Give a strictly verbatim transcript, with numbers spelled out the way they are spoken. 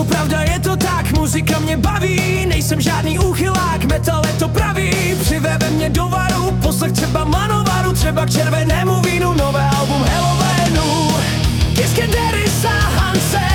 pravda je to tak, muzika mě baví, nejsem žádný úchylák, metal je to pravý. Přive ve mně do varu, poslech třeba Manovaru, třeba k červenému vínu, nové album Halloweenu. Kiske Derisa Hanse,